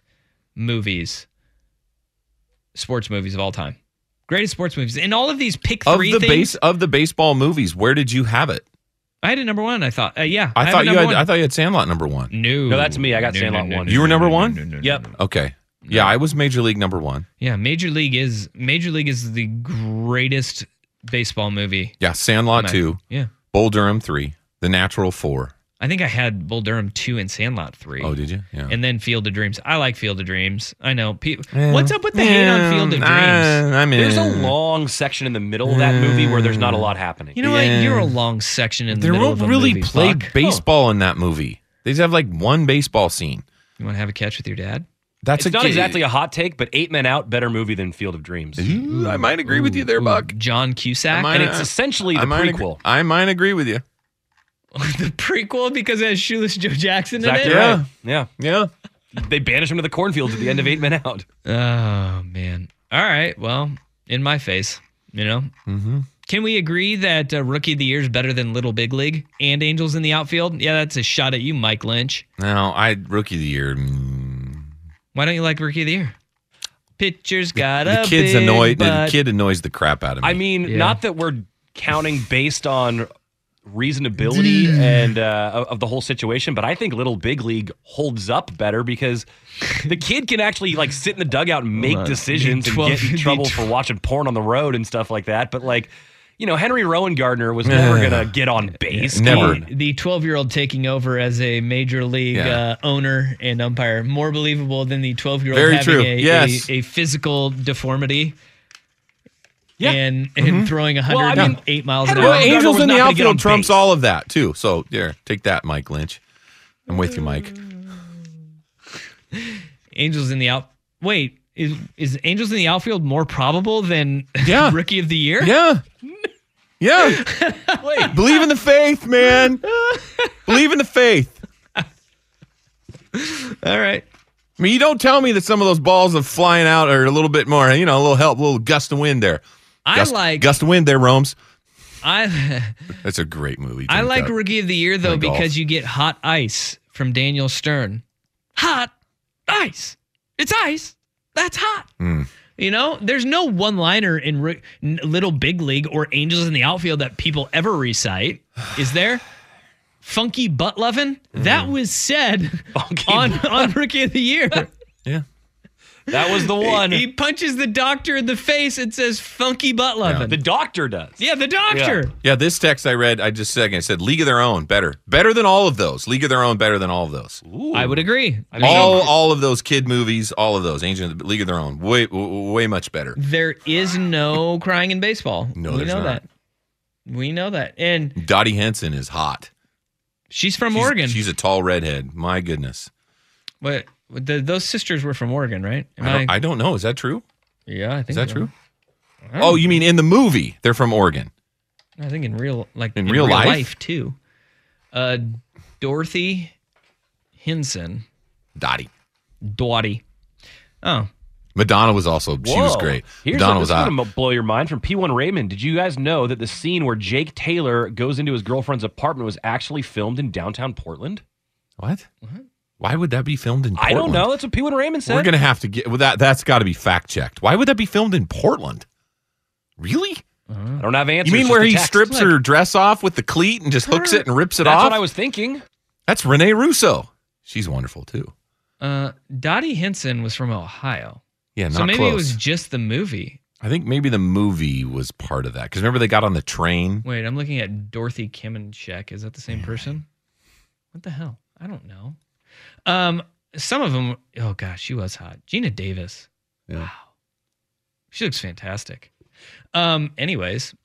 sports movies of all time. Greatest sports movies. And all of these pick three things. Of the baseball movies, where did you have it? I had it number one, I thought. Yeah. I thought you had Sandlot number one. No, that's me. I got Sandlot one. You were number one? Yep. Okay. Yeah, I was Major League number one. Yeah, Major League is the greatest baseball movie. Yeah, Sandlot 2. Yeah. Bull Durham 3. The Natural 4. I think I had Bull Durham 2 and Sandlot 3. Oh, did you? Yeah. And then Field of Dreams. I like Field of Dreams. I know. What's up with the hate on Field of Dreams? There's a long section in the middle of that movie where there's not a lot happening. You know what? You're a long section in the middle of a movie. They don't really play baseball in that movie. They just have like one baseball scene. You want to have a catch with your dad? It's not exactly a hot take, but 8 Men Out, better movie than Field of Dreams. Ooh, I might agree with you there, Buck. John Cusack. And it's essentially the prequel. I might agree with you. The prequel because it has Shoeless Joe Jackson in it? Right. Yeah. They banished him to the cornfields at the end of 8 Men Out. Oh, man. All right. Well, in my face, you know. Mm-hmm. Can we agree that Rookie of the Year is better than Little Big League and Angels in the Outfield? Yeah, that's a shot at you, Mike Lynch. No, Rookie of the Year. Why don't you like Rookie of the Year? Pitcher's got the a kid's big annoyed. butt. The kid annoys the crap out of me. I mean, not that we're counting based on reasonability and of the whole situation, but I think Little Big League holds up better because the kid can actually like sit in the dugout and make decisions and get in trouble for watching porn on the road and stuff like that. But like, you know, Henry Rowan Gardner was never going to get on base. Never. The 12-year-old taking over as a major league owner and umpire. More believable than the 12-year-old Very having true. a physical deformity. Yeah. And throwing 108 miles an hour. Well, Angels in the Outfield trumps all of that, too. So, take that, Mike Lynch. I'm with you, Mike. Angels in the out. Wait, is Angels in the Outfield more probable than Rookie of the Year? Yeah. Yeah. Wait. Believe in the faith, man. Believe in the faith. All right. I mean, you don't tell me that some of those balls are flying out or a little bit more, a little help, a little gust of wind there. Gust of wind there, Romes. That's a great movie. I like Rookie of the Year, though, because you get Hot Ice from Daniel Stern. Hot ice. It's ice. That's hot. You know, there's no one-liner in Little Big League or Angels in the Outfield that people ever recite. Is there? Funky butt lovin'? That was said on Rookie of the Year. Yeah. That was the one. He punches the doctor in the face and says funky butt lovin'. Yeah. The doctor does. Yeah, the doctor. Yeah, this text I read, I said League of Their Own, better. Better than all of those. League of Their Own, better than all of those. Ooh. I would agree. All of those kid movies, all of those. League of Their Own, way much better. There is no crying in baseball. No, we know not. that. We know that. And Dottie Henson is hot. She's from Oregon. She's a tall redhead. My goodness. What? Those sisters were from Oregon, right? I don't know. Is that true? Yeah, I think. Is that true? Oh, you mean in the movie they're from Oregon? I think in real real life too. Dorothy Henson. Dottie. Oh. Madonna was also. She was great. Madonna was hot. This is going to blow your mind from P1 Raymond. Did you guys know that the scene where Jake Taylor goes into his girlfriend's apartment was actually filmed in downtown Portland? What? Why would that be filmed in Portland? I don't know. That's what P1 Raymond said. We're going to have to get that. That's got to be fact checked. Why would that be filmed in Portland? Really? I don't have answers. You mean where he strips her dress off with the cleat and just hooks it and rips it off? That's what I was thinking. That's Renee Russo. She's wonderful too. Dottie Henson was from Ohio. Yeah, not so maybe close. it was just the movie. I think maybe the movie was part of that. Because remember they got on the train? Wait, I'm looking at Dorothy Kimenchek. Is that the same person? What the hell? I don't know. Some of them, oh gosh, she was hot. Gina Davis. Yeah. Wow. She looks fantastic. Anyways.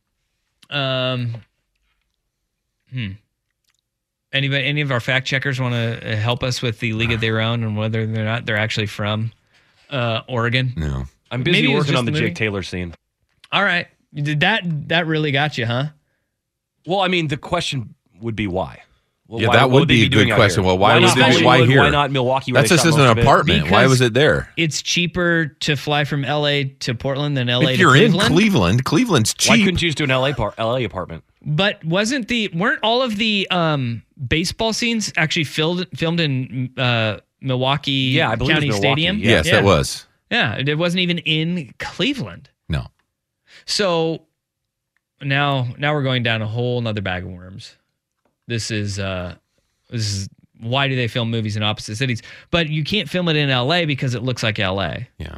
Any of our fact checkers want to help us with the League of Their Own and whether they're actually from Oregon? No. I'm busy working on the Jake Taylor scene. All right. That really got you, huh? Well, I mean, the question would be why. Well, yeah, that would be a good question. Well, why not here? Why not Milwaukee? That's just an apartment. Because why was it there? It's cheaper to fly from LA to Portland than LA if to you're Cleveland. in Cleveland, Cleveland's cheap. Why couldn't you just do an LA apartment? But weren't all of the baseball scenes actually filmed in Milwaukee I believe County it was Milwaukee, Stadium? yeah. Yes, it was. Yeah, it wasn't even in Cleveland. No. So now we're going down a whole nother bag of worms. This is why do they film movies in opposite cities? But you can't film it in LA because it looks like LA. Yeah.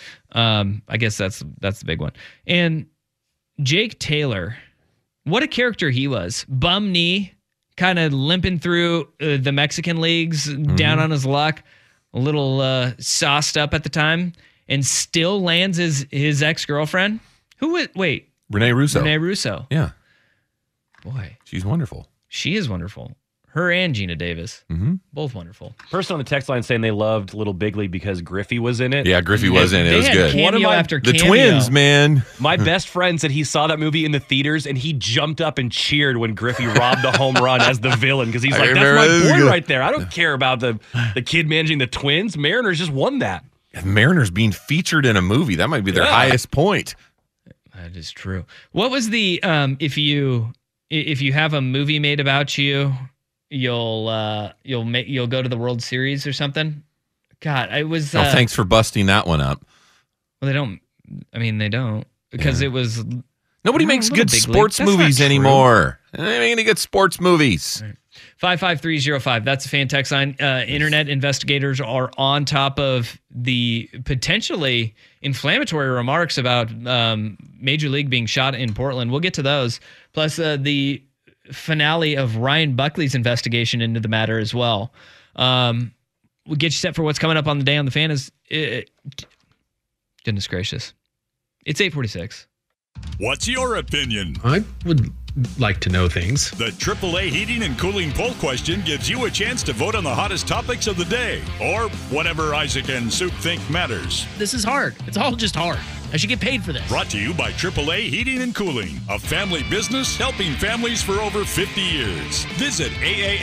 I guess that's the big one. And Jake Taylor, what a character he was. Bum knee, kind of limping through the Mexican leagues, down on his luck, a little sauced up at the time, and still lands his ex-girlfriend. Renee Russo. Renee Russo. Yeah. Boy. She's wonderful. She is wonderful. Her and Gina Davis. Mm-hmm. Both wonderful. Person on the text line saying they loved Little Big League because Griffey was in it. Yeah, Griffey was in it. It was good. Cameo after the cameo. twins, man. My best friend said he saw that movie in the theaters and he jumped up and cheered when Griffey robbed the home run as the villain because he's like, that's my boy right there. I don't care about the kid managing the Twins. Mariners just won that. Mariners being featured in a movie. That might be their highest point. That is true. What was the if you have a movie made about you, you'll go to the World Series or something? God, I was. Thanks for busting that one up. Well, they don't. I mean, they don't because it was. Nobody makes good sports movies anymore. They don't make any good sports movies. Right. 55305. That's a fan text line. Internet investigators are on top of the potentially inflammatory remarks about Major League being shot in Portland. We'll get to those. Plus the finale of Ryan Buckley's investigation into the matter as well. We'll get you set for what's coming up on the Day on the Fan. Goodness gracious. It's 8:46. What's your opinion? I would like to know things. The AAA Heating and Cooling Poll Question gives you a chance to vote on the hottest topics of the day, or whatever Isaac and Soup think matters. This is hard. It's all just hard. I should get paid for this. Brought to you by AAA Heating and Cooling, a family business helping families for over 50 years. Visit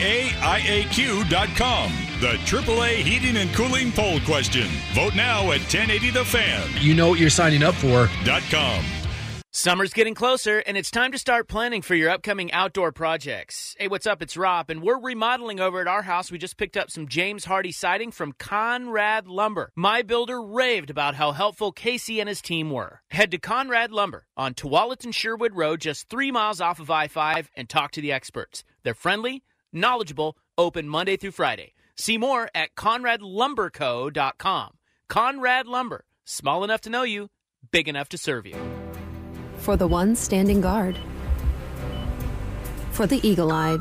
AAAIAQ.com. The AAA Heating and Cooling Poll Question. Vote now at 1080 The Fan. You know what you're signing up for. .com. Summer's getting closer, and it's time to start planning for your upcoming outdoor projects. Hey, what's up? It's Rob, and we're remodeling over at our house. We just picked up some James Hardy siding from Conrad Lumber. My builder raved about how helpful Casey and his team were. Head to Conrad Lumber on Tualatin Sherwood Road, just 3 miles off of I-5, and talk to the experts. They're friendly, knowledgeable, open Monday through Friday. See more at ConradLumberCo.com. Conrad Lumber, small enough to know you, big enough to serve you. For the ones standing guard, for the eagle-eyed,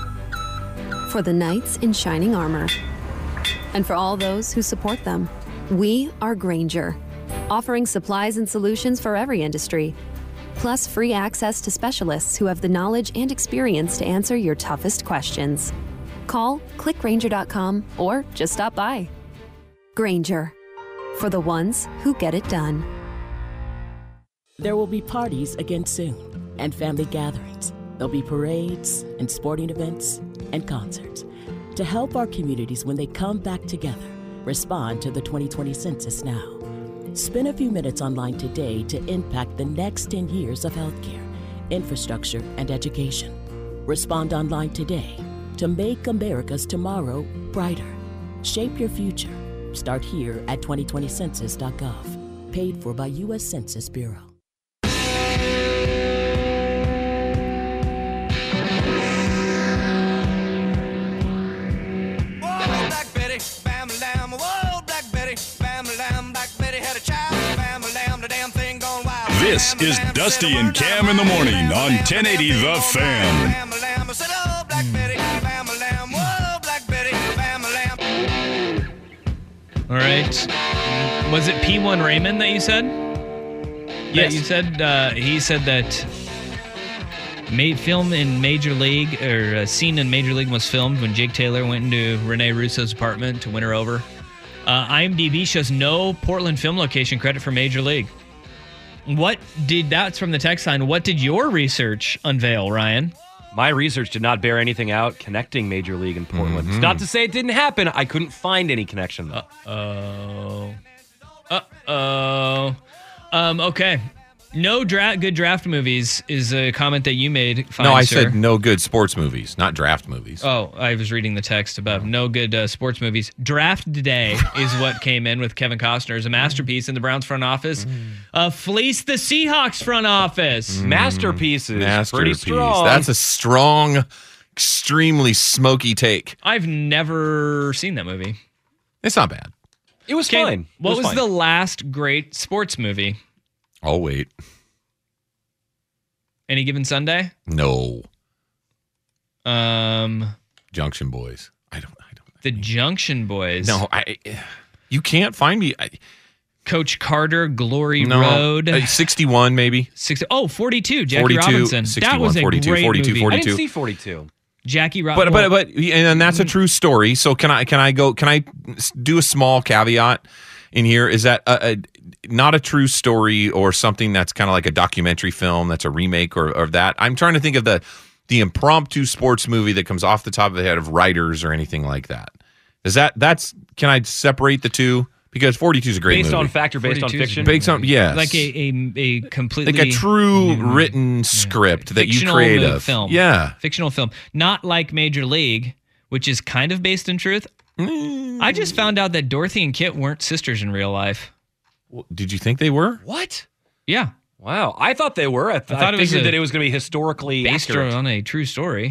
for the knights in shining armor, and for all those who support them. We are Grainger, offering supplies and solutions for every industry, plus free access to specialists who have the knowledge and experience to answer your toughest questions. Call, clickgrainger.com, or just stop by. Grainger, for the ones who get it done. There will be parties again soon, and family gatherings. There'll be parades and sporting events and concerts. To help our communities when they come back together, respond to the 2020 census now. Spend a few minutes online today to impact the next 10 years of healthcare, infrastructure, and education. Respond online today to make America's tomorrow brighter. Shape your future. Start here at 2020census.gov. Paid for by U.S. Census Bureau. This is Dusty and Cam in the morning on 1080 The Fan. All right. Was it P1 Raymond that you said? Yes. You said he said that film in Major League, or a scene in Major League was filmed when Jake Taylor went into Renee Russo's apartment to win her over. IMDb shows no Portland film location credit for Major League. That's from the text line. What did your research unveil, Ryan? My research did not bear anything out connecting Major League and Portland. It's not to say it didn't happen. I couldn't find any connection. Okay. No good draft movies is a comment that you made. Fine, no, I sir. said no good sports movies, not draft movies. Oh, I was reading the text above. No good sports movies. Draft Day is what came in with Kevin Costner as a masterpiece in the Browns front office. Fleece the Seahawks front office. Masterpiece is pretty strong. That's a strong, extremely smoky take. I've never seen that movie. It's not bad. It was fine. What was the last great sports movie? I'll wait. Any Given Sunday? No. Junction Boys. I don't. The Junction Boys. No, you can't find me. Coach Carter, Glory Road. 61 maybe. 42. Jackie 42, Robinson. 61, that was a 42, great 42, movie. 42. I didn't see 42. Jackie Robinson. But and that's a true story. So can I do a small caveat in here? Is that not a true story or something that's kind of like a documentary film that's a remake or that? I'm trying to think of the impromptu sports movie that comes off the top of the head of writers or anything like that. Can I separate the two? Because 42 is a great movie. Based on fact or based on fiction? Based on, yes. Like a completely... Like a true written script that you create a film. Yeah. Fictional film. Not like Major League, which is kind of based in truth. I just found out that Dorothy and Kit weren't sisters in real life. Well, did you think they were? What? Yeah. Wow. I thought they were. I figured that it was going to be historically based accurate. on a true story.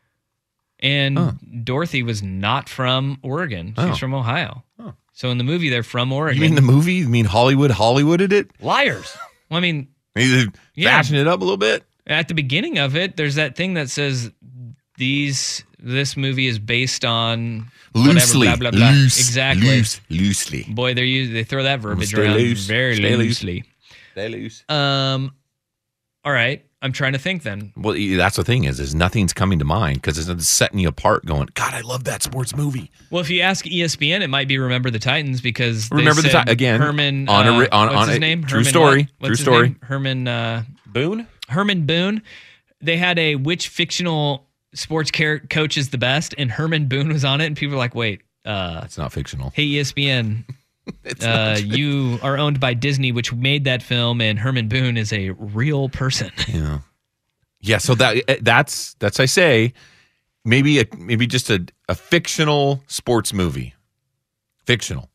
And Dorothy was not from Oregon. She's from Ohio. Oh. So in the movie, they're from Oregon. You mean the movie? You mean Hollywooded it? Liars. Well, I mean... Fashion it up a little bit? At the beginning of it, there's that thing that says this movie is based on... Loosely. Whatever, blah, blah, blah. Exactly. Loosely. Boy, they throw that verbiage around very loosely. Stay loose. All right. I'm trying to think then. Well, that's the thing is nothing's coming to mind because it's setting you apart going, God, I love that sports movie. Well, if you ask ESPN, it might be Remember the Titans because Remember the Titans again. Herman, what's his name? True story. What's True story. Name? Herman Boone? Herman Boone. They had a which fictional sports coach is the best, and Herman Boone was on it, and people were like, wait. It's not fictional. Hey, ESPN. You are owned by Disney, which made that film, and Herman Boone is a real person. Yeah. So that's I say maybe just a fictional sports movie. Fictional.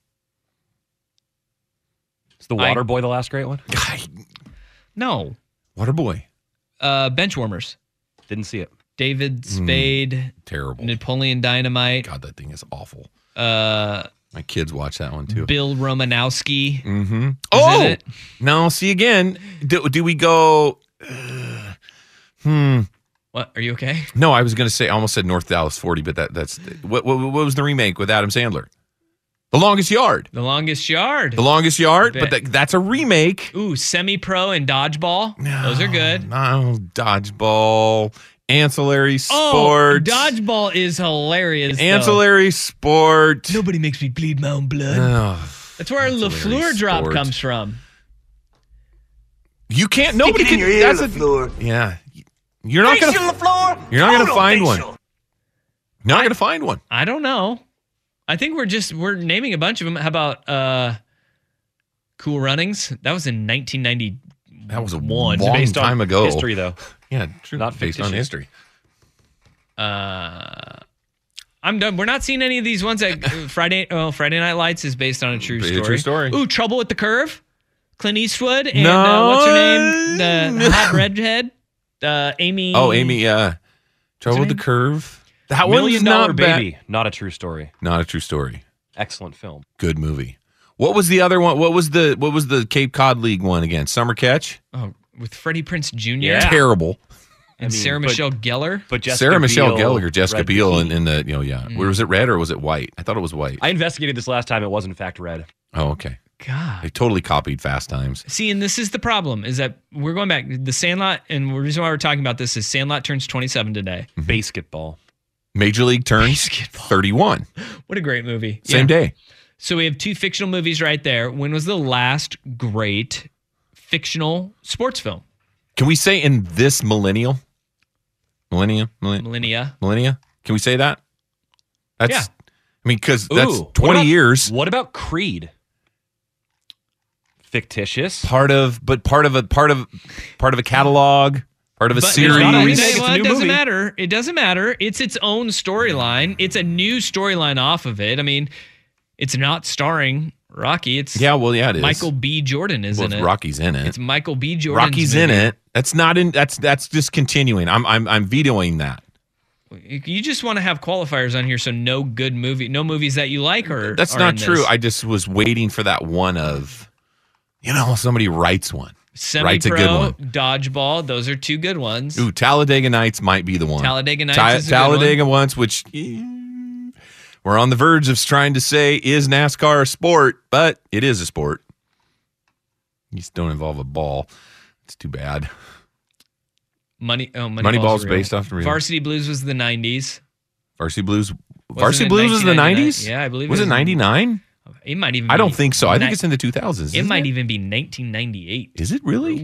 Is the Waterboy the last great one? No. Waterboy. Benchwarmers. Didn't see it. David Spade. Terrible. Napoleon Dynamite. God, that thing is awful. My kids watch that one too. Bill Romanowski. Mm-hmm. Oh no! See again. Do we go? What? Are you okay? No, I was going to say. I almost said North Dallas 40, but that's what was the remake with Adam Sandler? The Longest Yard. The Longest Yard. The Longest Yard, but that's a remake. Ooh, Semi-Pro and Dodgeball. No, those are good. No, Dodgeball. Ancillary Sport. Dodgeball is hilarious. Ancillary Sport. Nobody makes me bleed my own blood. That's where LaFleur drop comes from. You can't. Nobody can. Your ear, that's LaFleur. Yeah. You're not going to. You're not going to find one. You're not going to find one. I don't know. I think we're naming a bunch of them. How about Cool Runnings? That was in 1990. That was a long time ago. History, though. Yeah, true. Not based on history. I'm done. We're not seeing any of these ones that Friday Night Lights is based on a true story. True story. Ooh, Trouble with the Curve. Clint Eastwood and what's her name? The hot redhead. Amy. Oh, Amy. Trouble with the Curve. That $1 Million not Baby. bad. Not a true story. Not a true story. Excellent film. Good movie. What was the other one? What was the Cape Cod League one again? Summer Catch? Oh, with Freddie Prinze Jr. Yeah. Terrible. And Sarah Michelle Gellar. But Jessica Biel in the Where was it red or was it white? I thought it was white. I investigated this last time. It was in fact red. Oh, okay. God. They totally copied Fast Times. See, and this is the problem, is that we're going back. The Sandlot, and the reason why we're talking about this is Sandlot turns 27 today. Basketball. Major League turns 31. What a great movie. Same day. So we have two fictional movies right there. When was the last great fictional sports film? Can we say in this millennial? Millennia. Can we say that? That's, yeah. I mean, because that's 20 years. What about Creed? Fictitious. Part of a catalog. Part of a series. It doesn't matter. It doesn't matter. It's its own storyline. It's a new storyline off of it. I mean, it's not starring Rocky. It's it is. Michael B. Jordan is in it. Rocky's in it. It's Michael B. Jordan's Rocky's movie. in it. That's not in. That's just continuing. I'm vetoing that. You just want to have qualifiers on here, so no movies that you like are. That's are not in true. this. I just was waiting for that one of, somebody writes one. Writes a good one. Dodgeball. Those are two good ones. Ooh, Talladega Nights might be the one. Talladega Nights is a Talladega good one. Nights, which we're on the verge of trying to say is NASCAR a sport, but it is a sport. You just don't involve a ball. It's too bad. Moneyball's based off the real. Varsity Blues was the 90s. Varsity Blues was the 90s? Yeah, I believe was it 99? It might even. I don't think so. I think it's in the 2000s. It might even be 1998. Is it really?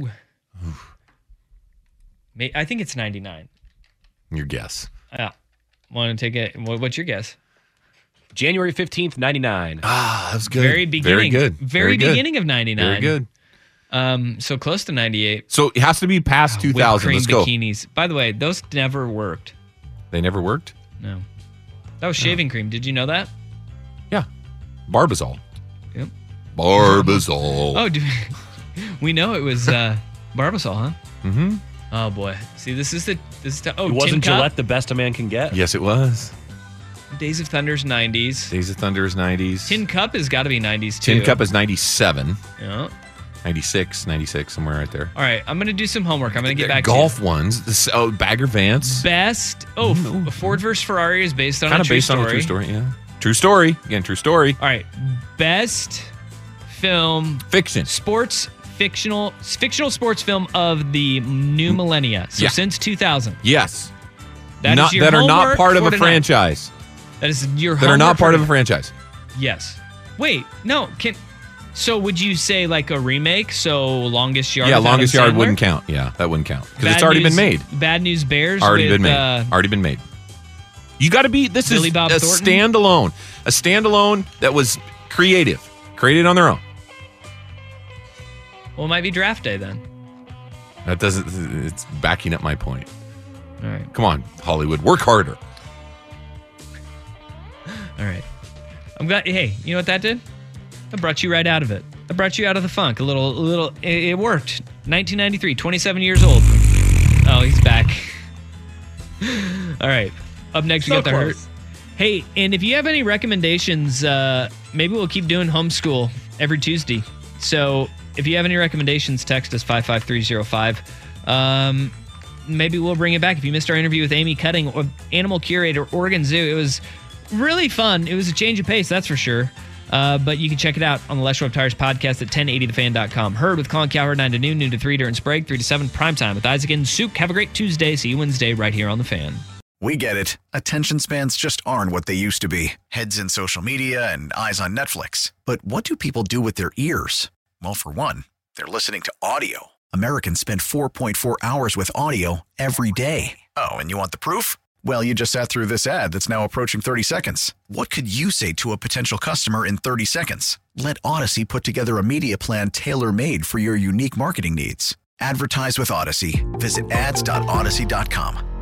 I think it's 99. Your guess. Yeah. Want to take it? What's your guess? January 15th, 99. Ah, that's good. Very beginning. Very good. Very beginning of 99. Very good. So close to 98. So it has to be past 2000. Let's go. Bikinis. By the way, those never worked. They never worked? No. That was shaving cream. Did you know that? Yeah. Barbazol. Yep. Barbazol. Oh, we know it was Barbasol, huh? Mm-hmm. Oh boy. See, this is it wasn't Gillette the best a man can get? Yes, it was. Days of Thunder's 90s. Days of Thunder's 90s. Tin Cup has got to be 90s too. Tin Cup is 97. Yeah. 96, somewhere right there. All right, I'm going to do some homework. I'm going to get back golf to you. ones. Bagger Vance. Best. Ford versus Ferrari is based on kind a of true based story. on a true story, yeah. True story. Again, true story. All right. Best film. Fiction. Fictional sports film of the new millennia. So since 2000. Yes. That is your that are not homework part of for a tonight. franchise. That is your That are not part of a franchise. Yes. Wait, no. So would you say like a remake? So Longest Yard? Yeah, with Longest Adam Yard Sandler? wouldn't count. Yeah, that wouldn't count. Because it's already been made. Bad News Bears? Already with, been made. Already been made. You got to be, this Billy is Bob a Thornton? standalone. A standalone that was creative. Created on their own. Well, it might be Draft Day then. That doesn't, it's backing up my point. All right. Come on, Hollywood. Work harder. All right. I'm glad. Hey, you know what that did? That brought you right out of it. That brought you out of the funk. A little. It worked. 1993, 27 years old. Oh, he's back. All right. Up next, we got the Hurt. Hey, and if you have any recommendations, maybe we'll keep doing homeschool every Tuesday. So if you have any recommendations, text us 55305. Maybe we'll bring it back. If you missed our interview with Amy Cutting, or Animal Curator, Oregon Zoo, it was really fun. It was a change of pace, that's for sure. But you can check it out on the Les Schwab Tires podcast at 1080thefan.com. Heard with Colin Cowherd, 9 to noon, noon to 3 during Sprague, 3 to 7 primetime with Isaac and Suk. Have a great Tuesday. See you Wednesday right here on The Fan. We get it. Attention spans just aren't what they used to be. Heads in social media and eyes on Netflix. But what do people do with their ears? Well, for one, they're listening to audio. Americans spend 4.4 hours with audio every day. Oh, and you want the proof? Well, you just sat through this ad that's now approaching 30 seconds. What could you say to a potential customer in 30 seconds? Let Odyssey put together a media plan tailor-made for your unique marketing needs. Advertise with Odyssey. Visit ads.odyssey.com.